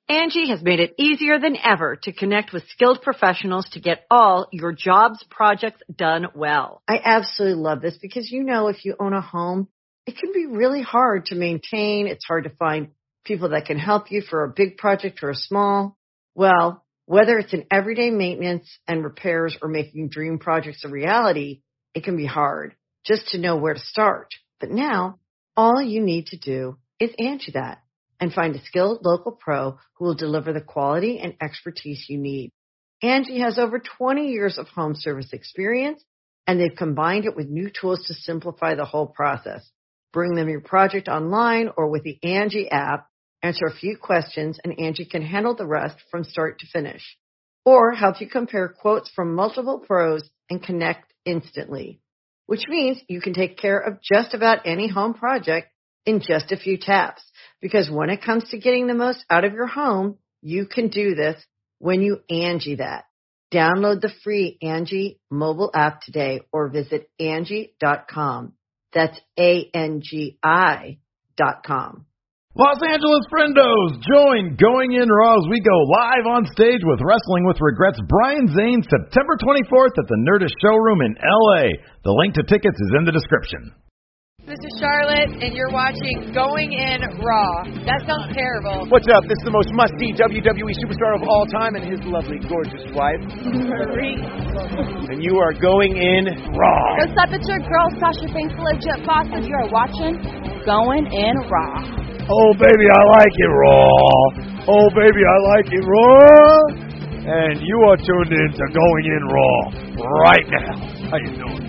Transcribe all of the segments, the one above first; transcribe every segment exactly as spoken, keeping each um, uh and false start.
Angie has made it easier than ever to connect with skilled professionals to get all your jobs projects done well. I absolutely love this because, you know, if you own a home, it can be really hard to maintain. It's hard to find people that can help you for a big project or a small. Well, whether it's in everyday maintenance and repairs or making dream projects a reality, it can be hard just to know where to start. But now, all you need to do is Angie that and find a skilled local pro who will deliver the quality and expertise you need. Angie has over twenty years of home service experience, and they've combined it with new tools to simplify the whole process. Bring them your project online or with the Angie app, answer a few questions, and Angie can handle the rest from start to finish. Or help you compare quotes from multiple pros and connect instantly, which means you can take care of just about any home project in just a few taps. Because when it comes to getting the most out of your home, you can do this when you Angie that. Download the free Angie mobile app today or visit Angie dot com. That's A N G I dot com. Los Angeles friendos, join Going In Raw as we go live on stage with Wrestling with Regrets Brian Zane September twenty-fourth at the Nerdist Showroom in L A. The link to tickets is in the description. This is Charlotte, and you're watching Going In Raw. That sounds terrible. What's up? This is the most must-see W W E superstar of all time and his lovely, gorgeous wife. Marie. And you are going in Raw. What's up? It's your girl, Sasha Banks, legit boss, and you are watching Going In Raw. Oh, baby, I like it raw. Oh, baby, I like it raw. And you are tuned in to Going In Raw right now. How you doing?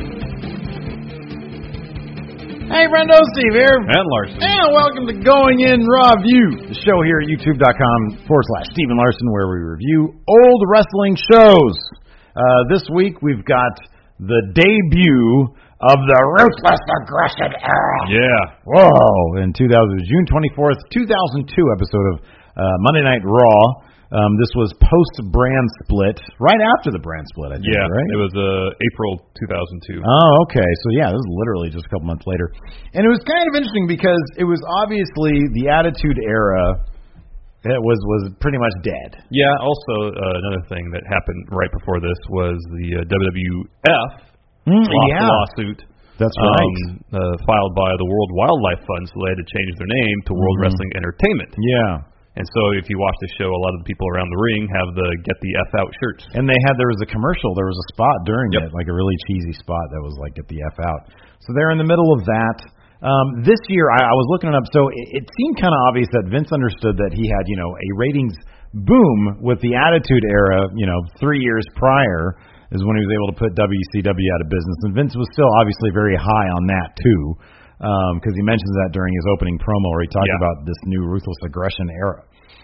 Hey, friendo, Steve here. And Larson. And welcome to Going In Raw View, the show here at youtube.com forward slash Steven Larson, where we review old wrestling shows. Uh, this week, we've got the debut of the Ruthless Aggression Era. Yeah. Whoa. In two thousand, June twenty-fourth, two thousand two episode of uh, Monday Night Raw. Um, this was post-brand split, right after the brand split, I think, yeah, right? It was uh, April two thousand two. Oh, okay. So, yeah, this is literally just a couple months later. And it was kind of interesting because it was obviously the Attitude Era that was, was pretty much dead. Yeah, also uh, another thing that happened right before this was the uh, W W F mm, lost yeah. a lawsuit. That's right. Um, uh, filed by the World Wildlife Fund, so they had to change their name to World mm-hmm. Wrestling Entertainment. Yeah. And so if you watch the show, a lot of the people around the ring have the Get the F Out shirts. And they had, there was a commercial, there was a spot during yep. it, like a really cheesy spot that was like Get the F Out. So they're in the middle of that. Um, this year, I, I was looking it up, so it, it seemed kind of obvious that Vince understood that he had, you know, a ratings boom with the Attitude Era, you know, three years prior is when he was able to put W C W out of business. And Vince was still obviously very high on that, too. Because um, he mentions that during his opening promo where he talked yeah. about this new Ruthless Aggression Era.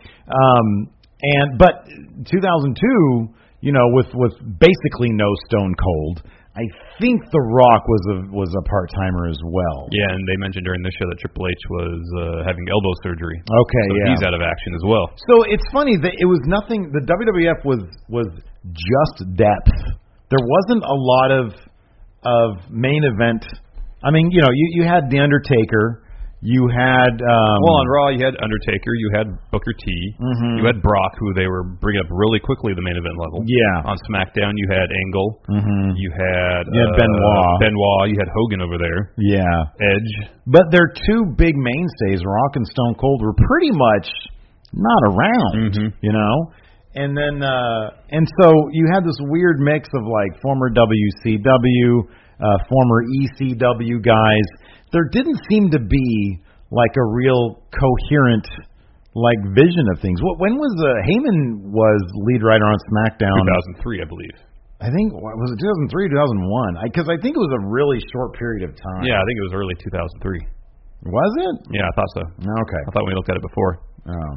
Um, and but two thousand two, you know, with with basically no Stone Cold, I think The Rock was a was a part timer as well. Yeah, and they mentioned during this show that Triple H was uh, having elbow surgery. Okay, so yeah, he's out of action as well. So it's funny that it was nothing. The W W F was was just depth. There wasn't a lot of of main event. I mean, you know, you, you had The Undertaker, you had... Um, well, on Raw, you had Undertaker, you had Booker T, mm-hmm. you had Brock, who they were bringing up really quickly at the main event level. Yeah. On SmackDown, you had Angle, mm-hmm. you had, you had uh, Benoit. Benoit, you had Hogan over there. Yeah. Edge. But their two big mainstays, Rock and Stone Cold, were pretty much not around, mm-hmm. you know? And then, uh, and so you had this weird mix of like former W C W... Uh, former E C W guys. There didn't seem to be like a real coherent like vision of things. What when was uh, Heyman was lead writer on SmackDown? two thousand three, I believe. I think was it two thousand three, two thousand one? Because I, I think it was a really short period of time. Yeah, I think it was early two thousand three. Was it? Yeah, I thought so. Okay. I thought we looked at it before. Oh.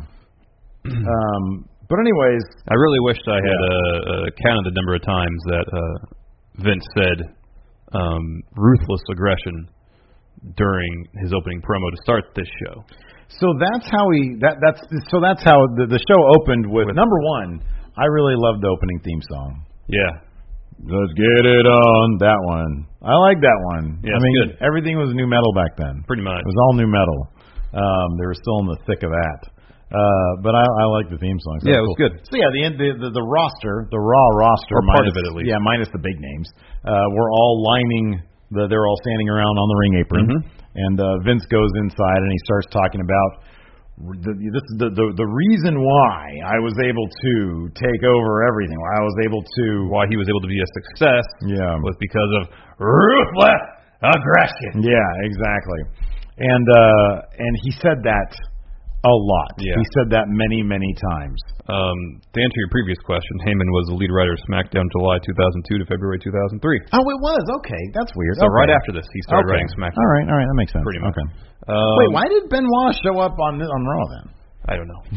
um. But anyways, I really wished I had yeah. uh, uh, counted the number of times that uh, Vince said. Um, ruthless aggression during his opening promo to start this show. So that's how he that that's so that's how the, the show opened with, with number one. I really loved the opening theme song. Yeah, let's get it on that one. I like that one. Yeah, I mean, good. Everything was new metal back then. Pretty much, it was all new metal. Um, they were still in the thick of that. Uh, but I, I like the theme song. So yeah, it was cool. good. So yeah, the, end, the the the roster, the Raw roster, or part minus, of it at least. Yeah, minus the big names. Uh, we're all lining. The, they're all standing around on the ring apron, mm-hmm. and uh, Vince goes inside and he starts talking about the, this is the, the the reason why I was able to take over everything. Why I was able to. Why he was able to be a success. Yeah. Was because of ruthless aggression. Yeah, exactly. And uh, and he said that a lot. Yeah. He said that many, many times. Um, to answer your previous question, Heyman was the lead writer of SmackDown July two thousand two to February two thousand three. Oh, it was? Okay, that's weird. So okay. right after this, he started okay. writing SmackDown. All right, all right, that makes sense. Pretty much. Okay. Um, Wait, why did Benoit show up on on Raw then? I don't know.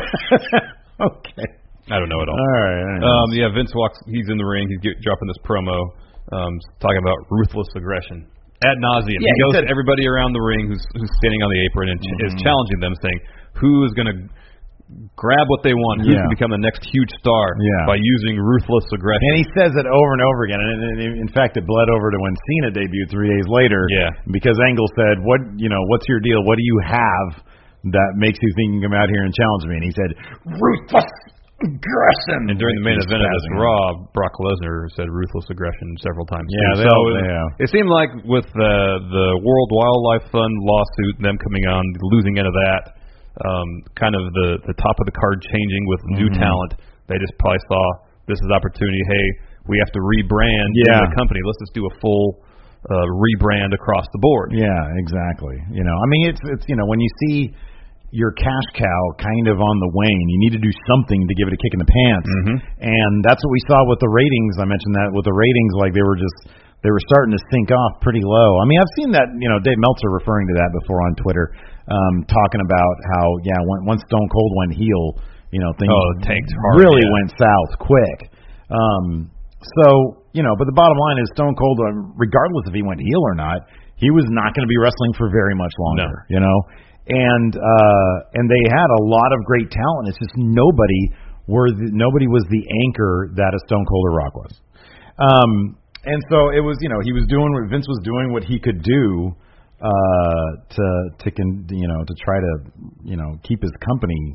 Okay. I don't know at all. All right. Um, yeah, Vince walks. He's in the ring. He's get, dropping this promo, um, talking about ruthless aggression ad nauseum. Yeah, he goes he said, to everybody around the ring who's who's standing on the apron and mm-hmm. is challenging them, saying who is going to grab what they want, who yeah. can become the next huge star yeah. by using ruthless aggression. And he says it over and over again. And in fact, it bled over to when Cena debuted three days later. Yeah. Because Angle said, "What you know? What's your deal? What do you have that makes you think you can come out here and challenge me?" And he said, "Ruthless aggression." And during the main He's event of this spazzing. Raw, Brock Lesnar said ruthless aggression several times. Yeah, too. they so all- it, yeah. it seemed like with the the World Wildlife Fund lawsuit, them coming on, the losing end of that, um, kind of the the top of the card changing with new Mm-hmm. talent. They just probably saw this is opportunity. Hey, we have to rebrand Yeah. the company. Let's just do a full uh, rebrand across the board. Yeah, exactly. You know, I mean, it's it's you know, when you see your cash cow kind of on the wane, you need to do something to give it a kick in the pants. Mm-hmm. And that's what we saw with the ratings. I mentioned that with the ratings, like they were just they were starting to sink off pretty low. I mean, I've seen that, you know, Dave Meltzer referring to that before on Twitter, um, talking about how yeah, when, once Stone Cold went heel, you know, things Oh, tanked hard, really yeah. went south quick. Um, so you know, but the bottom line is Stone Cold, uh, regardless if he went heel or not, he was not going to be wrestling for very much longer. No. You know. And uh, and they had a lot of great talent. It's just nobody were the, nobody was the anchor that a Stone Cold or Rock was. Um, and so it was, you know, he was doing what Vince was doing what he could do uh, to to con, you know to try to you know keep his company.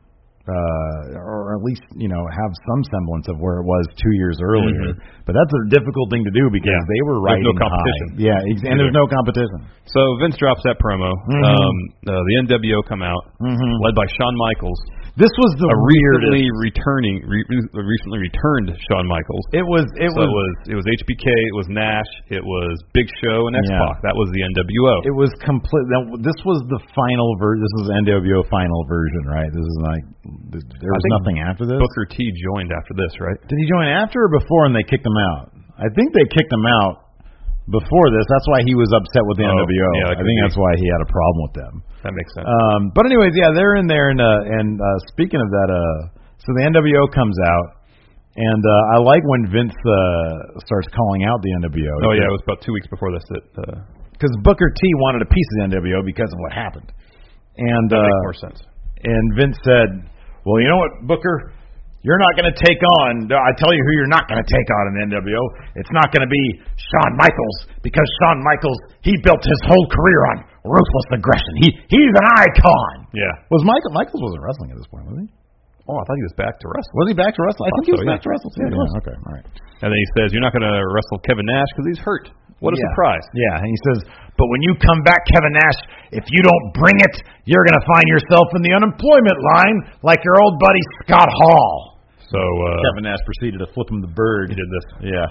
Uh, or at least, you know, have some semblance of where it was two years earlier. Mm-hmm. But that's a difficult thing to do because Yeah. they were There's riding no competition. high. Yeah, ex- and there's no competition. So Vince drops that promo. Mm-hmm. Um, uh, the N W O come out, Mm-hmm. led by Shawn Michaels. This was the a weirdest. recently returning, re, recently returned Shawn Michaels. It was. It so was. it was. It was H B K. It was Nash. It was Big Show and X Yeah. Pac. That was the N W O. It was complete. This was the final version. This was N W O final version, right? This is like there was think nothing after this. Booker T joined after this, right? Did he join after or before, and they kicked him out? I think they kicked him out before this. That's why he was upset with the Oh, N W O. yeah, I that could think be. that's why he had a problem with them. That makes sense. Um, but anyways, yeah, they're in there, and uh, and uh, speaking of that, uh, so the N W O comes out, and uh, I like when Vince uh, starts calling out the N W O. oh yeah, it was about two weeks before this that. Uh, because Booker T wanted a piece of the N W O because of what happened, and that uh, makes more sense. and Vince said, "Well, you know what, Booker." You're not going to take on, I tell you who you're not going to take on in the N W O. It's not going to be Shawn Michaels, because Shawn Michaels, he built his whole career on ruthless aggression. He He's an icon. Yeah. Was Michael, Michaels wasn't wrestling at this point, was he? Oh, I thought he was back to wrestling. Was he back to wrestling? I, I think he thought was so, back yeah. to wrestling. Yeah, he was. Okay, all right. And then he says, "You're not going to wrestle Kevin Nash because he's hurt." What a Yeah. surprise! Yeah, and he says, but when you come back, Kevin Nash, if you don't bring it, you're going to find yourself in the unemployment line like your old buddy Scott Hall. So uh, Kevin Nash proceeded to flip him the bird. he did this. Yeah.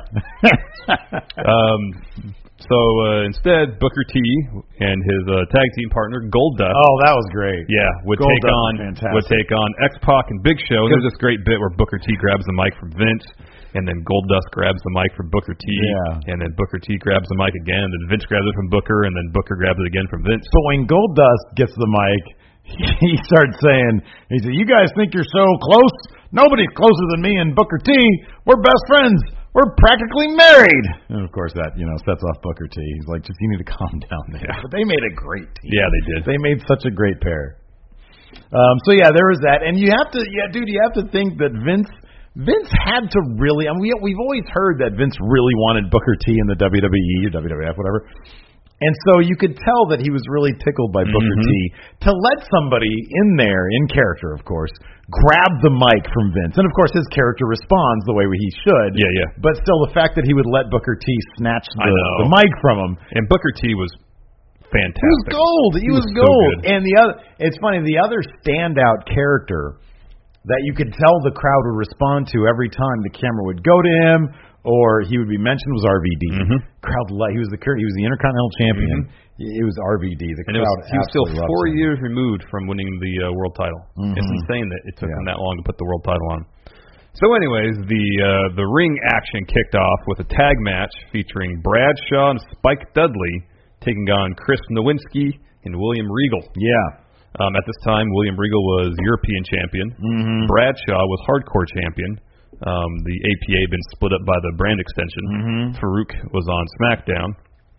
Um, so uh, instead, Booker T and his uh, tag team partner Goldust, Oh, that was great. yeah, would Goldust take on was fantastic. would take on X Pac and Big Show. And there's this great bit where Booker T grabs the mic from Vince, and then Goldust grabs the mic from Booker T, Yeah. and then Booker T grabs the mic again, and then Vince grabs it from Booker, and then Booker grabs it again from Vince. But when Goldust gets the mic, he starts saying, he said, "You guys think you're so close? Nobody's closer than me and Booker T. We're best friends. We're practically married." And of course, that you know sets off Booker T. He's like, "Just you need to calm down there." Yeah. But they made a great team. Yeah, they did. They made such a great pair. Um, so yeah, there was that, and you have to, yeah, dude, you have to think that Vince. Vince had to really. I mean, we, we've always heard that Vince really wanted Booker T in the W W E or W W F, whatever. And so you could tell that he was really tickled by Booker Mm-hmm. T to let somebody in there, in character, of course, grab the mic from Vince. And, of course, his character responds the way he should. Yeah, yeah. But still, the fact that he would let Booker T snatch I the, know. the mic from him. And Booker T was fantastic. He was gold. He, He was, was so gold. good. And the other, it's funny, the other standout character that you could tell the crowd would respond to every time the camera would go to him or he would be mentioned was R V D. Mhm. Crowd, li- he was the he was the Intercontinental Champion. Mm-hmm. It was R V D. The And it crowd was, he was still absolutely four loves him. years removed from winning the uh, world title. Mhm. It's insane that it took Yeah. him that long to put the world title on. So, anyways, the uh, the ring action kicked off with a tag match featuring Bradshaw and Spike Dudley taking on Chris Nowinski and William Regal. Yeah. Um, at this time, William Regal was European champion. Mm-hmm. Bradshaw was hardcore champion. Um, the A P A had been split up by the brand extension. Mhm. Farouk was on SmackDown.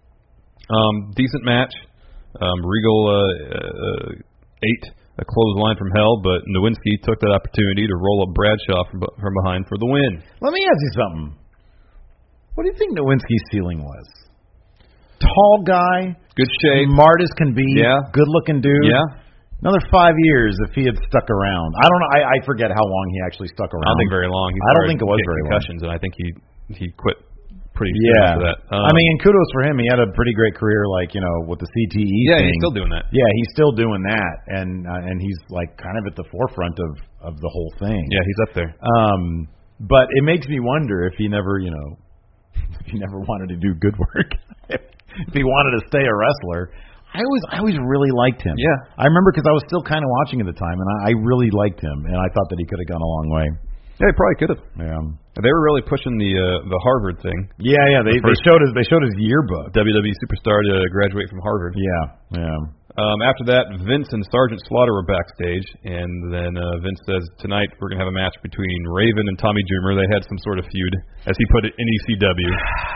Um, decent match. Um, Regal uh, uh, ate a clothesline from hell, but Nowinski took that opportunity to roll up Bradshaw from, from behind for the win. Let me ask you something. What do you think Nowinski's ceiling was? Tall guy, Good shape. smart as can be, Yeah. good looking dude. Yeah. Another five years if he had stuck around. I don't know. I, I forget how long he actually stuck I around. don't think very long. He I don't started think it was getting very long. concussions, and I think he he quit pretty soon Yeah. after that. Um, I mean, kudos for him. He had a pretty great career, like, you know, with the C T E yeah, thing. he's still doing that. Yeah, he's still doing that, and uh, and he's like kind of at the forefront of of the whole thing. Yeah, he's up there. Um, but it makes me wonder if he never, you know, if he never wanted to do good work. If he wanted to stay a wrestler. I always, I always really liked him. Yeah. I remember because I was still kind of watching at the time, and I, I really liked him, and I thought that he could have gone a long way. Yeah, he probably could have. Yeah. They were really pushing the uh, the Harvard thing. Yeah, yeah. They, The they first- showed his they showed his yearbook. W W E superstar to graduate from Harvard. Yeah, yeah. Um, after that, Vince and Sergeant Slaughter were backstage, and then uh, Vince says, tonight we're going to have a match between Raven and Tommy Dreamer. They had some sort of feud, as he put it, in E C W.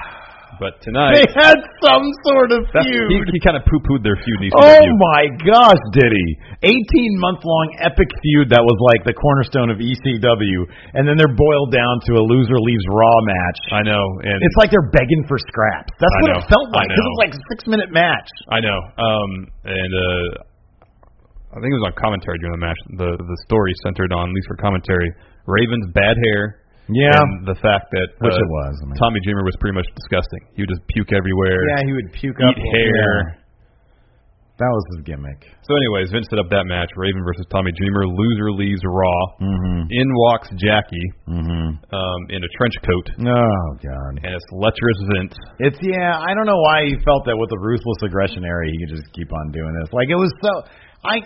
But tonight... They had some sort of That's, feud. he, he kind of poo-pooed their feud in E C W. Oh my gosh, did he? eighteen month long epic feud that was like the cornerstone of E C W, and then they're boiled down to a loser leaves Raw match. I know. And It's like they're begging for scraps. That's I what know. it felt I like. Because it know. was like a six minute match. I know. Um, and uh, I think it was on commentary during the match. The the story centered on, at least for commentary, Raven's bad hair. Yeah. And the fact that Which uh, it was. I mean. Tommy Dreamer was pretty much disgusting. He would just puke everywhere. Yeah, he would puke eat up hair. Yeah. That was his gimmick. So, anyways, Vince set up that match: Raven versus Tommy Dreamer. Loser leaves Raw. Mm-hmm. In walks Jackie Mm-hmm. um, in a trench coat, Oh God. and it's lecherous Vince. It's yeah. I don't know why he felt that with the ruthless aggression era, he could just keep on doing this. Like it was so. I.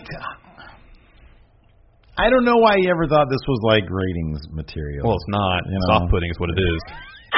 I don't know why he ever thought this was like ratings material. Well, it's not. You It's know. off-putting is what it is.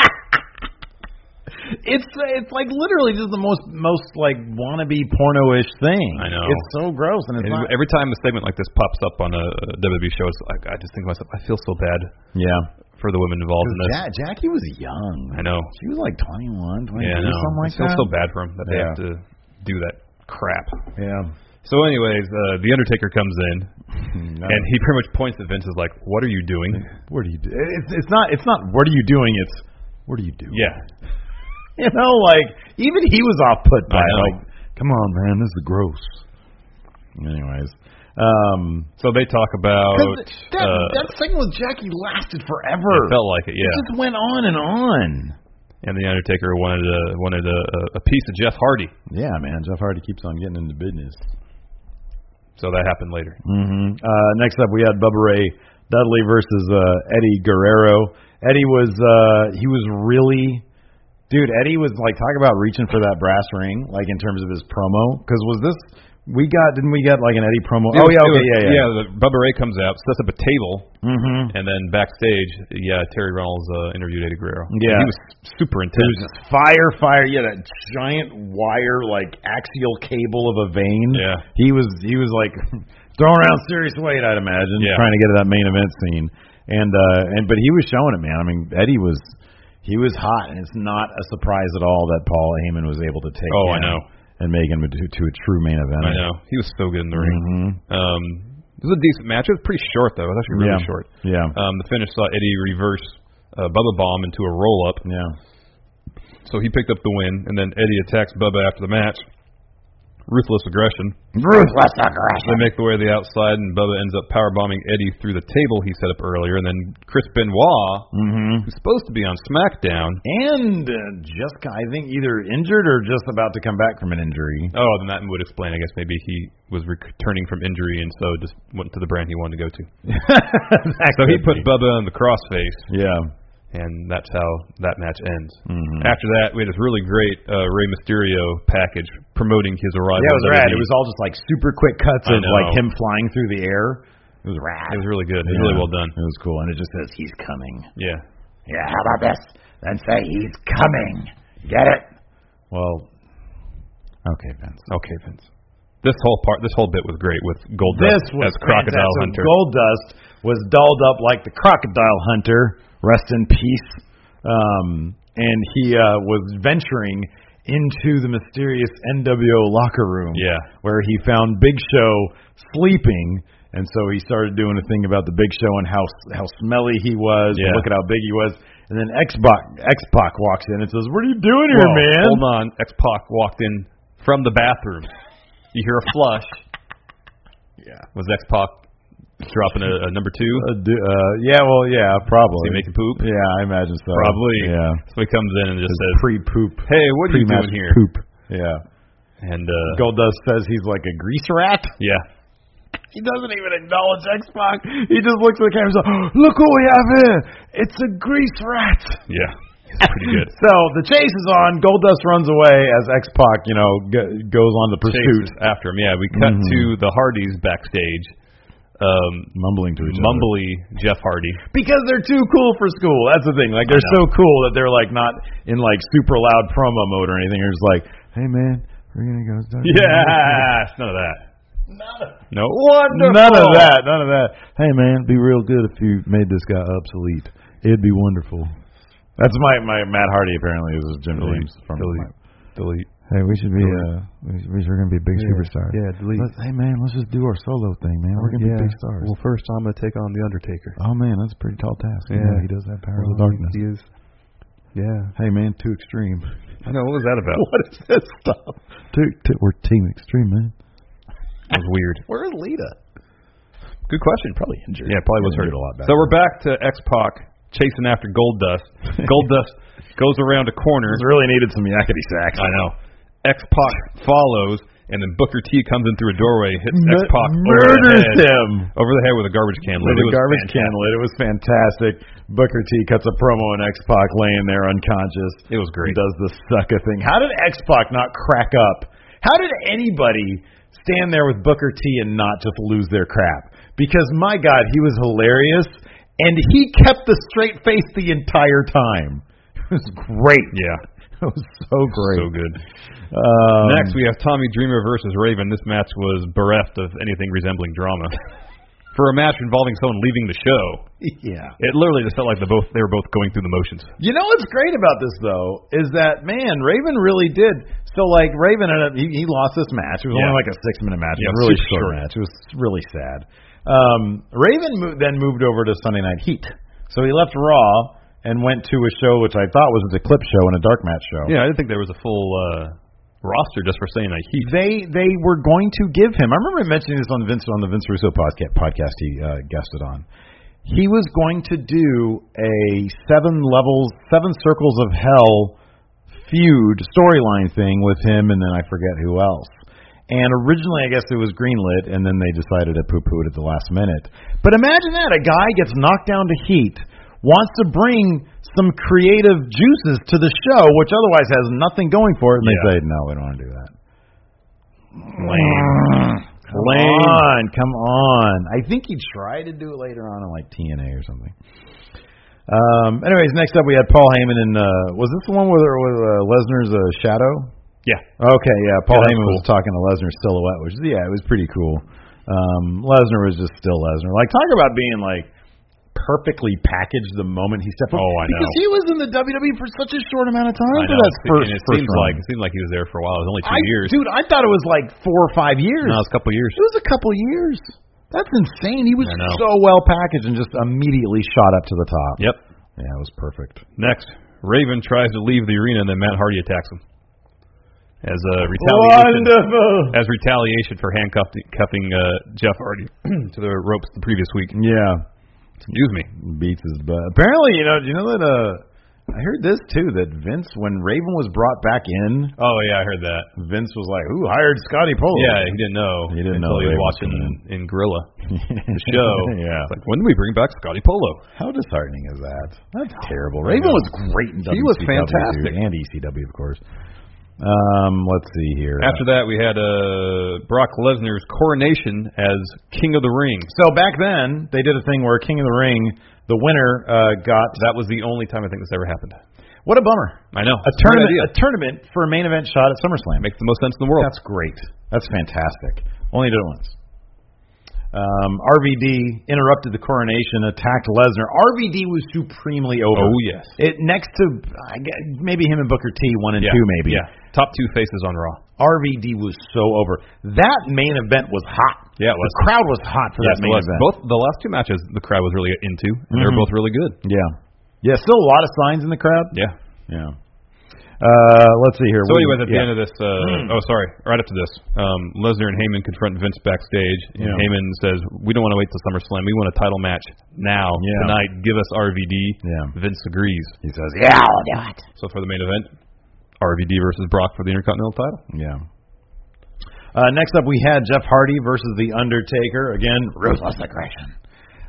It's it's like literally just the most most like wannabe porno-ish thing. I know. It's so gross, and it's And not. every time a segment like this pops up on a W W E show, it's like I just think to myself, I feel so bad Yeah. for the women involved in this. Ja- Jackie was young. I know. She was like twenty-one, twenty-two, Yeah, I know. something like I feel that. so bad for them that they Yeah. have to do that crap. Yeah. So, anyways, uh, the Undertaker comes in, No. and he pretty much points at Vince, is like, "What are you doing?" What are you doing? It's it's not it's not what are you doing? It's what are you doing? Yeah. You know, like even he was off put by I it. know. Like, come on, man, this is gross. Anyways, um, So they talk about 'cause that uh, that segment with Jackie lasted forever. it felt like it, It yeah. just went on and on. And the Undertaker wanted a wanted a, a piece of Jeff Hardy, Yeah, man, Jeff Hardy keeps on getting into business. so that happened later. Mm-hmm. Uh, next up, we had Bubba Ray Dudley versus uh, Eddie Guerrero. Eddie was uh, he was really, dude. Eddie was like talk about reaching for that brass ring, like in terms of his promo. Because was this we got didn't we get like an Eddie promo? It Oh was- yeah, it okay, was- yeah, yeah. Yeah, the, Bubba Ray comes out, sets up a table, Mm-hmm. and then backstage, yeah, Terry Reynolds uh, interviewed Eddie Guerrero. Yeah. He was super It intense. was just fire, fire. Yeah, that giant wire, like axial cable of a vein. Yeah. He was he was like throwing around serious weight, I'd imagine, Yeah. trying to get to that main event scene. And uh and but he was showing it, man. I mean, Eddie was he was hot, and it's not a surprise at all that Paul Heyman was able to take Oh, I him know. and make him to, to a true main event. I know. He was so good in the ring. Mm-hmm. Um, it was a decent match. It was pretty short, though. It was actually really Yeah. short. Yeah. Um, the finish saw Eddie reverse uh, Bubba Bomb into a roll-up. Yeah. so he picked up the win, and then Eddie attacks Bubba after the match. Ruthless aggression. Ruthless aggression. They make the way to the outside, and Bubba ends up powerbombing Eddie through the table he set up earlier. And then Chris Benoit, mm-hmm. who's supposed to be on SmackDown, and uh, just I think either injured or just about to come back from an injury. Oh, then that would explain. I guess maybe he was returning from injury and so just went to the brand he wanted to go to. So he put Bubba on the crossface. Yeah. And that's how that match ends. Mm-hmm. After that, we had this really great uh, Rey Mysterio package promoting his arrival. Yeah, it was rad. It was all just like super quick cuts I of know. like him flying through the air. It was rad. It was really good. It was yeah. really well done. It was cool. And it just says, he's coming. Yeah. Yeah, how about this? Then say, he's coming. Get it? Well, okay, Vince. Okay, Vince. This whole part, this whole bit was great with Goldust this was as Crocodile fantastic. Hunter. Goldust was dolled up like the Crocodile Hunter. Rest in peace. Um, and he uh, was venturing into the mysterious N W O locker room. Yeah. Where he found Big Show sleeping. And so he started doing a thing about the Big Show and how how smelly he was. Yeah. Look at how big he was. And then X-Pac, X-Pac walks in and says, "What are you doing here, Whoa, man?" Hold on. X-Pac walked in from the bathroom. You hear a flush. Yeah. Was X-Pac dropping a, a number two? Uh, do, uh, yeah, well, yeah, probably. Is he making poop? Yeah, I imagine so. Probably. Yeah. So he comes in and just His says, pre-poop. "Hey, what are you doing here?" Poop. Yeah. And uh, Goldust says he's like a grease rat. Yeah. He doesn't even acknowledge X-Pac. He just looks at the camera and says, oh, "Look who we have here! It's a grease rat." Yeah. It's pretty good. So the chase is on. Goldust runs away as X-Pac, you know, g- goes on the pursuit Chases after him. Yeah, we cut mm-hmm. to the Hardys backstage. Um, mumbling to each mumbly other. Jeff Hardy. Because they're too cool for school. That's the thing. Like, they're so cool that they're, like, not in, like, super loud promo mode or anything. They're just like, "Hey, man, we're going to go." Yeah, none of that. None of No. Wonderful. None of that. None of that. "Hey, man, it'd be real good if you made this guy obsolete. It'd be wonderful." That's my, my Matt Hardy, apparently, is Jim Williams. From delete. Delete. "Hey, we should be, uh, we should, we're going to be big yeah. superstars." Yeah, delete. Let's, "Hey, man, let's just do our solo thing, man. We're going to yeah. be big stars." Well, first I'm going to take on The Undertaker. Oh, man, that's a pretty tall task. Yeah. Yeah, he does have powers well, of darkness. He is. Yeah. "Hey, man, too extreme." I know, what was that about? What is this stuff? Too, too, we're team extreme, man. That was weird. Where is Lita? Good question. Probably injured. Yeah, probably was hurt. A lot so we're back to X-Pac chasing after Goldust. Goldust goes around a corner. Really needed some yakety sax. I know. X-Pac follows, and then Booker T comes in through a doorway, hits M- X-Pac murders over the head, him over the head with a garbage can lid. With It a was garbage fantastic. can lid. It was fantastic. Booker T cuts a promo and X-Pac laying there unconscious. It was great. Does the sucker thing. How did X-Pac not crack up? How did anybody stand there with Booker T and not just lose their crap? Because, my God, he was hilarious, and he kept the straight face the entire time. It was great. Yeah. It was so great. So good. Um, Next, we have Tommy Dreamer versus Raven. This match was bereft of anything resembling drama. For a match involving someone leaving the show, yeah, it literally just felt like they both they were both going through the motions. You know what's great about this though is that man, Raven really did. So like Raven ended up he, he lost this match. It was yeah. only like a six minute match. Yeah, it was a really short, short match. It was really sad. Um, Raven mo- then moved over to Sunday Night Heat. So he left Raw and went to a show which I thought was a clip show and a dark match show. Yeah, I didn't think there was a full uh, roster just for Sunday Night Heat. They they were going to give him. I remember mentioning this on Vince on the Vince Russo podcast podcast he uh, guested on. He was going to do a seven levels, seven circles of hell feud storyline thing with him, and then I forget who else. And originally, I guess it was greenlit, and then they decided to poo-poo it at the last minute. But imagine that a guy gets knocked down to Heat, wants to bring some creative juices to the show, which otherwise has nothing going for it, and yeah. they say, "No, we don't want to do that." Lame. Come Lame. on, come on. I think he tried to do it later on in like T N A or something. Um, anyways, next up we had Paul Heyman and uh, was this the one where with uh, Lesnar's uh, shadow? Yeah. Okay, yeah. Paul yeah, Heyman cool. was talking to Lesnar's silhouette, which yeah, it was pretty cool. Um, Lesnar was just still Lesnar. Like, talk about being like perfectly packaged the moment he stepped up. Oh, I know. Because he was in the W W E for such a short amount of time. I for know. that first, and it first seems run. like it seemed like he was there for a while. It was only two I, years. Dude, I thought it was like four or five years. No, it was a couple years. It was a couple years. That's insane. He was I know. so well packaged and just immediately shot up to the top. Yep. Yeah, it was perfect. Next, Raven tries to leave the arena, and then Matt Hardy attacks him. As a retaliation, Wonderful. as retaliation for handcuffing cuffing, uh, Jeff Hardy to the ropes the previous week. Yeah. Excuse me. Beats his butt. Apparently, you know, you know that, uh, I heard this too, that Vince, when Raven was brought back in. Oh, yeah, I heard that. Vince was like, who hired Scotty Polo? Yeah, he didn't know. He didn't until know he was Raven watching was in, in Gorilla, the show. Yeah. It's like, when do we bring back Scotty Polo? How disheartening is that? That's terrible. Raven was great in W C W. He was fantastic. Too, and E C W, of course. Um, let's see here. After that, we had uh, Brock Lesnar's coronation as King of the Ring. So back then, they did a thing where King of the Ring, the winner uh, got. That was the only time I think this ever happened. What a bummer! I know. A tournament, a tournament for a main event shot at SummerSlam. Makes the most sense in the world. That's great. That's fantastic. Only did it once. Um, R V D interrupted the coronation, attacked Lesnar. R V D was supremely over. Oh, yes. It next to I guess, maybe him and Booker T, one and yeah. two, maybe. Yeah. Top two faces on Raw. R V D was so over. That main event was hot. Yeah, it was. The crowd was hot for yes, that main it was. event. Both the last two matches, the crowd was really into, and mm-hmm. they were both really good. Yeah, yeah. Still a lot of signs in the crowd. Yeah, yeah. Uh, let's see here. So, anyways, at the yeah. end of this, uh, mm. oh, sorry, right after this, um, Lesnar and Heyman confront Vince backstage, and yeah. Heyman says, "We don't want to wait till SummerSlam. We want a title match now, yeah. tonight. Give us R V D." Yeah. Vince agrees. He says, "Yeah, I'll do it." So for the main event, R V D versus Brock for the Intercontinental title. Yeah. Uh, next up, we had Jeff Hardy versus The Undertaker. Again, ruthless aggression.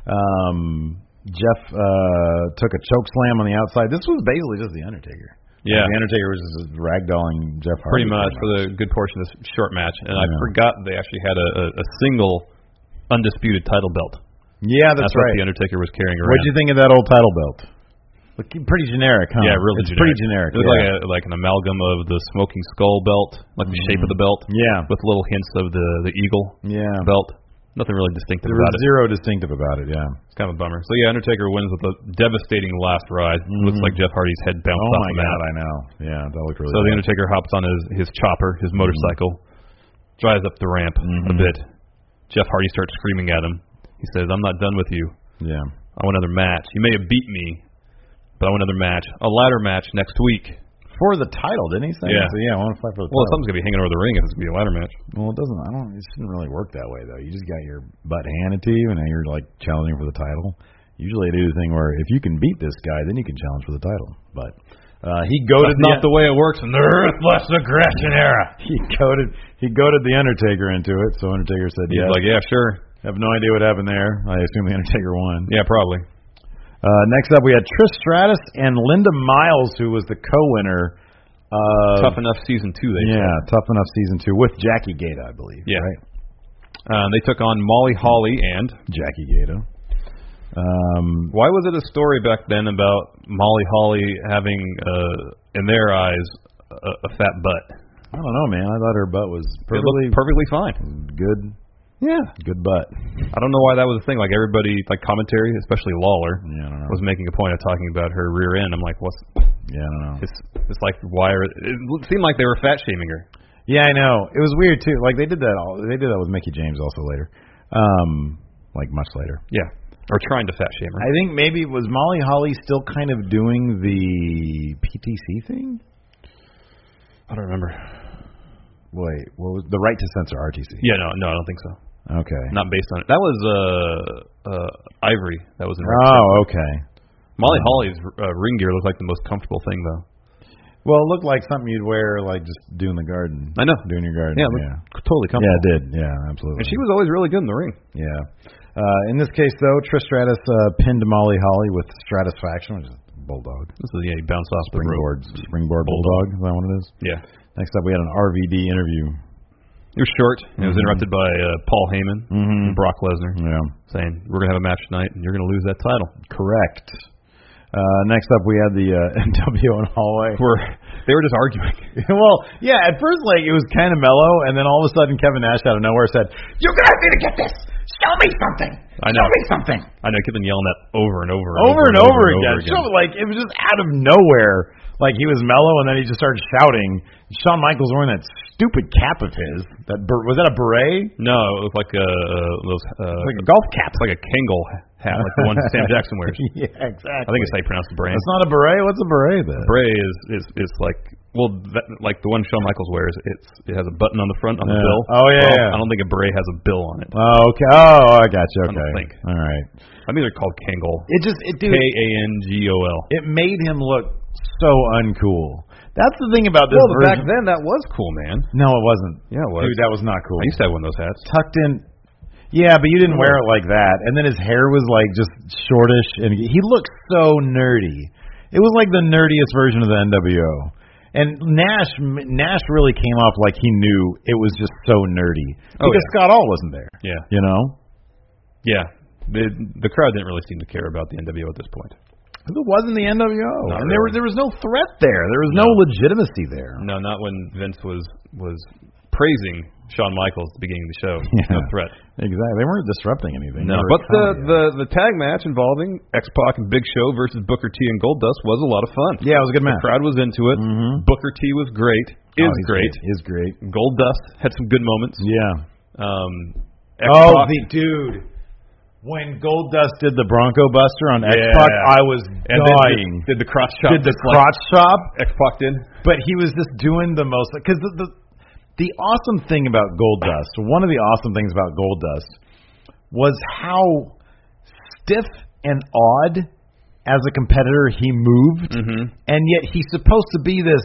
Um, Jeff uh, took a choke slam on the outside. This was basically just The Undertaker. Yeah. The Undertaker was just ragdolling Jeff Hardy. Pretty much for the good portion of this short match. And yeah. I forgot they actually had a, a, a single undisputed title belt. Yeah, that's, that's right. what The Undertaker was carrying around. What'd you think of that old title belt? Pretty generic, huh? Yeah, really it's generic. pretty generic. It was yeah. like a, like an amalgam of the smoking skull belt, like the mm-hmm. shape of the belt. Yeah. With little hints of the, the eagle yeah. belt. Nothing really distinctive there about was it. Zero distinctive about it, yeah. It's kind of a bummer. So, yeah, Undertaker wins with a devastating last ride. Mm-hmm. Looks like Jeff Hardy's head bounced oh off my the mat. God, I know. Yeah, that looked really So, bad. The Undertaker hops on his, his chopper, his motorcycle, mm-hmm. drives up the ramp mm-hmm. a bit. Jeff Hardy starts screaming at him. He says, "I'm not done with you. Yeah. I want another match. You may have beat me, but I want another match. A ladder match next week." For the title, didn't he say? Yeah. So, yeah, I want to fight for the well, title. something's going to be hanging over the ring if it's going to be a ladder match. Well, it doesn't, I don't, it shouldn't really work that way, though. You just got your butt handed to you, and now you're, like, challenging for the title. Usually they do the thing where if you can beat this guy, then you can challenge for the title. But uh, he goaded That's not the, the way it works in the ruthless aggression era. He goaded, he goaded the Undertaker into it, so Undertaker said, He's yeah. like, yeah, sure. I have no idea what happened there. I assume the Undertaker won. Yeah, probably. Uh, next up, we had Trish Stratus and Linda Miles, who was the co-winner. Uh, Tough Enough Season two, they Yeah, said. Tough Enough Season two, with Jackie Gaeta, I believe. Yeah. Right? Uh, they took on Molly Holly and... Jackie Gaeta. Um, Why was it a story back then about Molly Holly having, uh, in their eyes, a, a fat butt? I don't know, man. I thought her butt was perfectly... It looked perfectly fine. Good. Yeah. Good butt. I don't know why that was a thing. Like, everybody, like, commentary, especially Lawler, yeah, I don't know. was making a point of talking about her rear end. I'm like, what's... Yeah, I don't know. It's, it's like, why are... It seemed like they were fat-shaming her. Yeah, I know. It was weird, too. Like, they did that all, They did that with Mickie James also later. Um, like, much later. Yeah. Or trying to fat-shame her. I think maybe, was Molly Holly still kind of doing the P T C thing? I don't remember. Wait, what was the right to censor R T C? Yeah, no, no, I don't think so. Okay. Not based on it. That was uh, uh, Ivory. That was in. Oh, okay. Molly Holly's uh, ring gear looked like the most comfortable thing, though. Well, it looked like something you'd wear, like just doing the garden. I know, doing your garden. Yeah, yeah. totally comfortable. Yeah, it did. Yeah, absolutely. And she was always really good in the ring. Yeah. Uh, in this case, though, Trish Stratus uh, pinned Molly Holly with Stratusfaction, which is Bulldog. This is yeah, he bounced off the springboard. rope. Springboard Bulldog. Is that what it is? Yeah. Next up, we had an R V D interview. It was short. Mm-hmm. It was interrupted by uh, Paul Heyman mm-hmm. and Brock Lesnar, yeah. saying, "We're gonna have a match tonight, and you're gonna lose that title." Correct. Uh, next up, we had the uh, N W O in hallway. Where they were just arguing. Well, yeah, at first, like, it was kind of mellow, and then all of a sudden, Kevin Nash out of nowhere said, "You're going to have to get this! Show me something! I know. Show me something!" I know, I kept on yelling that over and over Over and over, and over, and over, again. and over again. So, like, it was just out of nowhere. Like, he was mellow, and then he just started shouting. Shawn Michaels wearing that stupid cap of his. That ber- Was that a beret? No, it looked like a, uh, those, uh, like a golf cap. It's like a Kangol hat, like the one Sam Jackson wears. Yeah, exactly. I think it's how you pronounce the beret. It's not a beret. What's a beret then? Beret is is is like well, that, like the one Shawn Michaels wears. It's it has a button on the front on the Yeah. bill. Oh yeah, well, yeah. I don't think a beret has a bill on it. Oh okay. Oh, I got you. I Okay. don't think. All right. I think they're called Kangol. It just it K dude, A N G O L. it made him look so uncool. That's the thing about this Well, back version. then that was cool, man. No, it wasn't. Yeah, it was. Dude, that was not cool. I used to have one of those hats. Tucked in. Yeah, but you didn't wear it like that. And then his hair was like just shortish, and he looked so nerdy. It was like the nerdiest version of the N W O. And Nash, Nash really came off like he knew it was just so nerdy Oh, because yeah. Scott Hall wasn't there. Yeah. You know, Yeah. The the crowd didn't really seem to care about the N W O at this point. it wasn't the N W O, Not and there really. were there was no threat there. There was no, No. legitimacy there. No, not when Vince was was praising Shawn Michaels at the beginning of the show. Yeah. No threat. Exactly, they weren't disrupting anything. No, They were but the, comedy. the the tag match involving X-Pac and Big Show versus Booker T and Goldust was a lot of fun. yeah, it was a good match. The crowd was into it. Mhm. Booker T was great. Is Oh, he's great. Is great. Goldust had some good moments. Yeah. Um, Oh, X-Pac, the dude. When Goldust did the Bronco Buster on Yeah. X-Pac, I was and dying. then did, did the crotch chop. Did the just like crotch chop, X-Pac did. but he was just doing the most. Because the, the the awesome thing about Goldust, one of the awesome things about Goldust, was how stiff and odd as a competitor he moved, Mm-hmm. and yet he's supposed to be this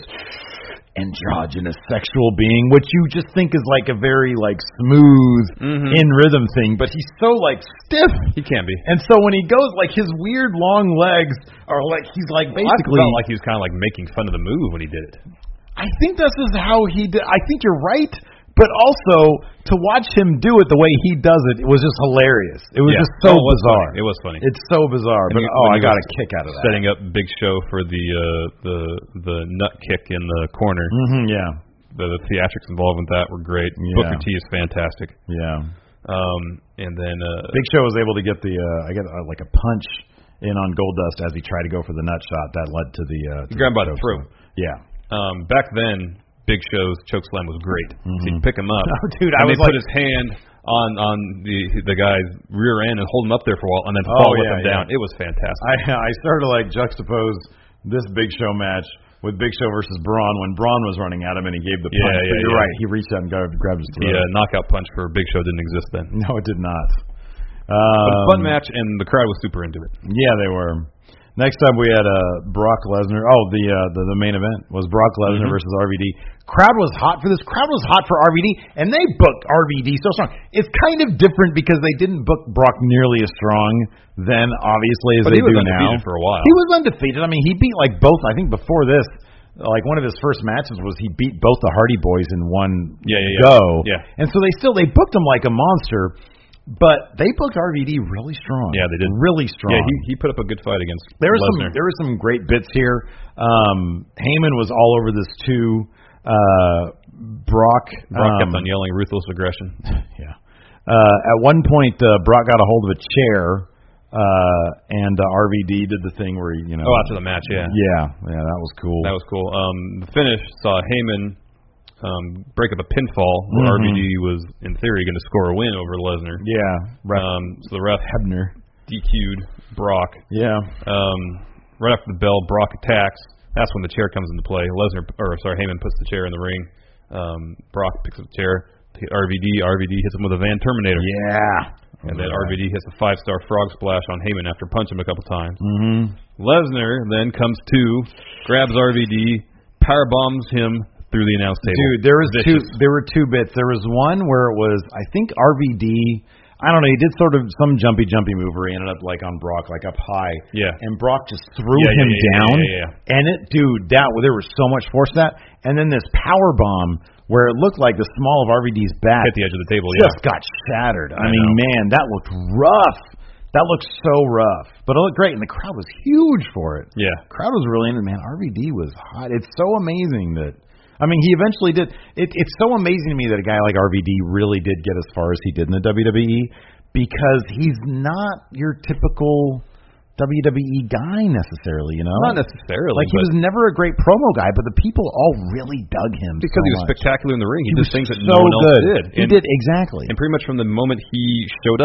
androgynous sexual being, which you just think is like a very like smooth Mhm. in rhythm thing, but he's so like stiff. He can be. And so when he goes, like his weird long legs are like he's like Well, I basically. felt like he was kind of like making fun of the move when he did it. I think this is how he did. I think you're right, but also to watch him do it the way he does it, it was just hilarious. It was Yeah. just so Oh, it was bizarre. funny. It was funny. It's so bizarre, And but he- oh, when I he got was a kick out of that. Setting up Big Show for the uh, the the nut kick in the corner. Mm-hmm, yeah, The, the theatrics involved with that were great. Yeah. Booker T is fantastic. yeah. Um, and then uh, Big Show was able to get the uh, I get uh, like a punch in on Goldust as he tried to go for the nut shot. That led to the uh, to He grabbed by the choke throat. slam. Yeah. um, back then, Big Show's choke slam was great. So he'd pick him up. Oh, dude, and I was he'd like- put his hand on on the the guy's rear end and hold him up there for a while, and then Oh, fall with yeah, him down. yeah. It was fantastic. I I started to like juxtapose this Big Show match with Big Show versus Braun when Braun was running at him and he gave the Yeah, punch. yeah, but you're yeah. right, he reached out and grabbed, grabbed his the throat. uh, knockout punch for Big Show didn't exist then. No, it did not. But Um, fun match, and the crowd was super into it. Yeah, they were. Next up, we had uh, Brock Lesnar. Oh, the, uh, the the main event was Brock Lesnar Mhm. versus R V D. Crowd was hot for this. Crowd was hot for R V D, and they booked R V D so strong. It's kind of different because they didn't book Brock nearly as strong then, obviously, as But they he was do now. undefeated for a while. He was undefeated. I mean, he beat like both. I think before this, like one of his first matches was he beat both the Hardy Boys in one Yeah, yeah, yeah. go. Yeah. And so they still they booked him like a monster. But they booked R V D really strong. Yeah, they did. Really strong. Yeah, he he put up a good fight against There were Lesnar. some there were some great bits here. Um, Heyman was all over this too. Uh, Brock Brock um, kept on yelling ruthless aggression. Yeah. Uh, at one point, uh, Brock got a hold of a chair, uh, and uh, R V D did the thing where he, you know. Oh, after the match, yeah. Yeah, yeah, that was cool. That was cool. Um, the finish saw Heyman um, break up a pinfall where Mhm. R V D was, in theory, going to score a win over Lesnar. Yeah, ref Um, so the ref Hebner. D Q'd Brock. Yeah. Um, right after the bell, Brock attacks. That's when the chair comes into play. Lesnar, or sorry, Heyman puts the chair in the ring. Um, Brock picks up the chair. R V D. R V D hits him with a Van Terminator. Yeah. And then R V D hits a five-star frog splash on Heyman after punching him a couple times. Mm-hmm. Lesnar then comes to, grabs R V D, power bombs him through the announce table. Dude, there was Vicious. two. There were two bits. There was one where it was, I think R V D. I don't know. He did sort of some jumpy, jumpy move where he ended up like on Brock, like up high. Yeah. And Brock just threw Yeah, yeah, him yeah, yeah, down. yeah, yeah. And it, dude, that there was so much force to that. And then this power bomb where it looked like the small of R V D's back Hit the edge of the table, just yeah. got shattered. I, I mean, know. man, that looked rough. That looked so rough. But it looked great, and the crowd was huge for it. Yeah. Crowd was really into it, man. R V D was hot. It's so amazing that, I mean, he eventually did. It, it's so amazing to me that a guy like R V D really did get as far as he did in the W W E because he's not your typical W W E guy necessarily, you know? Not necessarily. Like, he but was never a great promo guy, but the people all really dug him because so he was much. spectacular in the ring. He, He did was things that so no one else good. did. He and, did, exactly. And pretty much from the moment he showed up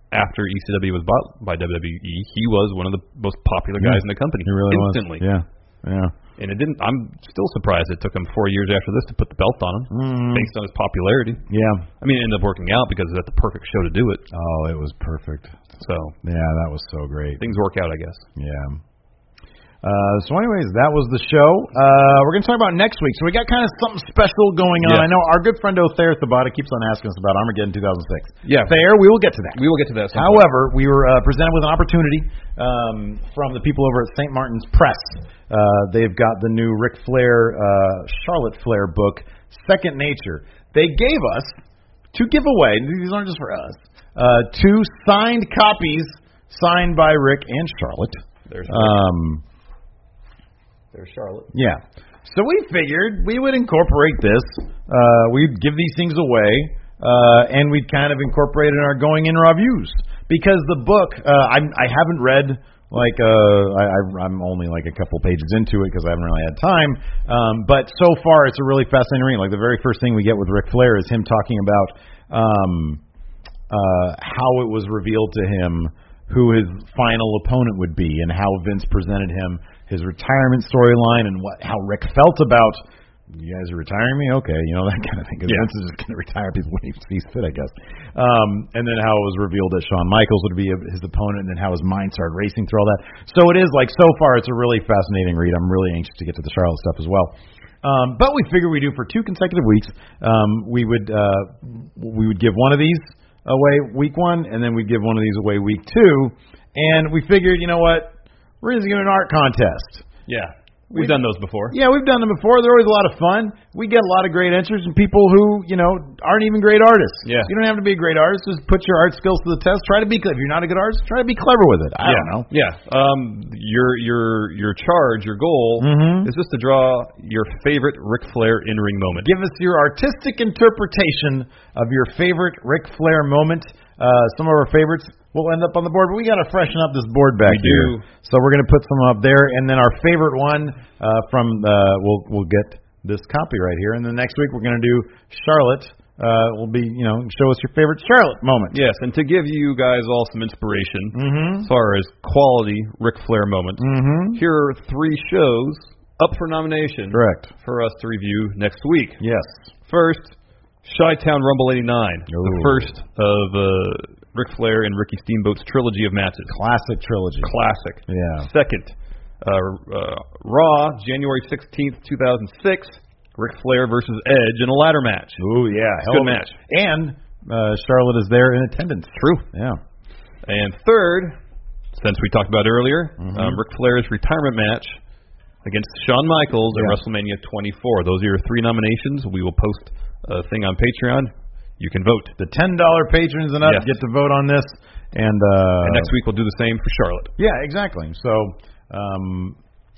after E C W was bought by W W E, he was one of the most popular guys yeah. in the company. He really instantly. was. Yeah, yeah. And it didn't. I'm still surprised it took him four years after this to put the belt on him, mm. based on his popularity. Yeah. I mean, it ended up working out because it's the perfect show to do it. Oh, it was perfect. So yeah, that was so great. Things work out, I guess. Yeah. Uh, so anyways, that was the show. Uh, we're going to talk about next week. So we got kind of something special going on. Yes. I know our good friend Othair Thabata keeps on asking us about Armageddon two thousand six. Yeah. Fair, we will get to that. We will get to that. However, we were uh, presented with an opportunity um, from the people over at Saint Martin's Press. Uh, they've got the new Ric Flair, uh, Charlotte Flair book, Second Nature. They gave us, to give away, these aren't just for us, uh, two signed copies signed by Rick and Charlotte. There's um, There's Charlotte. Yeah. So we figured we would incorporate this. Uh, we'd give these things away, uh, and we'd kind of incorporate it in our going in reviews. Because the book, uh, I'm, I haven't read, like, uh, I, I'm only like a couple pages into it because I haven't really had time. Um, but so far, it's a really fascinating read. Like, the very first thing we get with Ric Flair is him talking about um, uh, how it was revealed to him who his final opponent would be and how Vince presented him his retirement storyline and what how Rick felt about, you guys are retiring me? Okay, you know, that kind of thing. Because yeah. Vince is just going to retire people when he sees fit, I guess. Um, and then how it was revealed that Shawn Michaels would be his opponent and then how his mind started racing through all that. So it is, like, so far it's a really fascinating read. I'm really anxious to get to the Charlotte stuff as well. Um, but we figured we'd do for two consecutive weeks. Um, we would uh, we would give one of these away week one, and then we'd give one of these away week two. And we figured, you know what? We're just doing an art contest. Yeah. We've, We've done those before. Yeah, we've done them before. They're always a lot of fun. We get a lot of great answers and people who, you know, aren't even great artists. Yeah. You don't have to be a great artist. Just put your art skills to the test. Try to be, if you're not a good artist, try to be clever with it. I yeah. don't know. Yeah. Um, your your your charge, your goal mm-hmm. is just to draw your favorite Ric Flair in-ring moment. Give us your artistic interpretation of your favorite Ric Flair moment. Uh, some of our favorites will end up on the board, but we got to freshen up this board back we here. Do. So we're going to put some up there, and then our favorite one uh, from uh, we'll we'll get this copy right here, and then next week we're going to do Charlotte. Uh, will be you know show us your favorite Charlotte moment. Yes, and to give you guys all some inspiration mm-hmm. as far as quality Ric Flair moments, mm-hmm. here are three shows up for nomination. Correct. For us to review next week. Yes. First, Chi-Town Rumble eighty-nine, Ooh. the first of uh, Ric Flair and Ricky Steamboat's trilogy of matches. Classic trilogy. Classic. Yeah. Second, uh, uh, Raw, January sixteenth, two thousand six, Ric Flair versus Edge in a ladder match. Ooh, yeah. Good match. And uh, Charlotte is there in attendance. True. Yeah. And third, since we talked about earlier, mm-hmm. um, Ric Flair's retirement match against Shawn Michaels yeah. at WrestleMania twenty-four. Those are your three nominations. We will post a thing on Patreon. You can vote. The ten dollar patrons and up yes. get to vote on this. And, uh, and next week we'll do the same for Charlotte. Yeah, exactly. So um,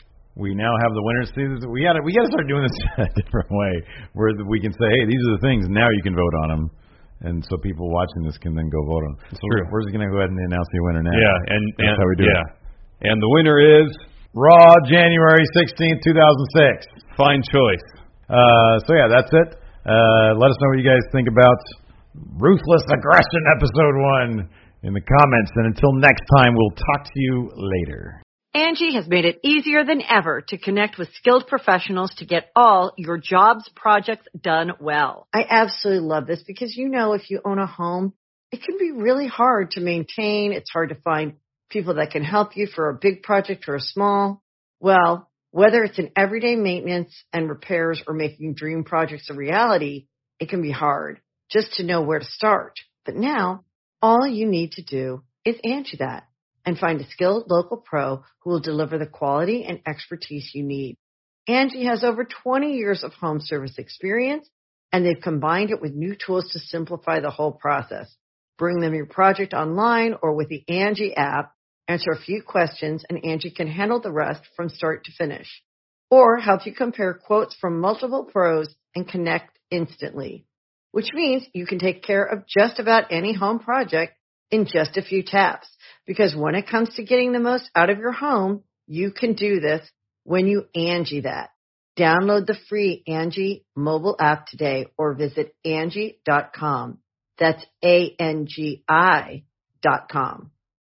we now have the winners. We got we got to start doing this a different way, where we can say, hey, these are the things. Now you can vote on them. And so people watching this can then go vote on them. So true. We're just going to go ahead and announce the winner now. Yeah, and, That's and how we do yeah. it. And the winner is Raw, January sixteenth, two thousand six. Fine choice. Uh, so, yeah, that's it. Uh, let us know what you guys think about Ruthless Aggression Episode one in the comments. And until next time, we'll talk to you later. Angie has made it easier than ever to connect with skilled professionals to get all your jobs projects done well. I absolutely love this because, you know, if you own a home, it can be really hard to maintain. It's hard to find people that can help you for a big project or a small. Well, whether it's in everyday maintenance and repairs or making dream projects a reality, it can be hard just to know where to start. But now, all you need to do is Angie that and find a skilled local pro who will deliver the quality and expertise you need. Angie has over twenty years of home service experience, and they've combined it with new tools to simplify the whole process. Bring them your project online or with the Angie app. Answer a few questions, and Angie can handle the rest from start to finish. Or help you compare quotes from multiple pros and connect instantly, which means you can take care of just about any home project in just a few taps. Because when it comes to getting the most out of your home, you can do this when you Angie that. Download the free Angie mobile app today or visit Angie dot com. That's A N G I dot com.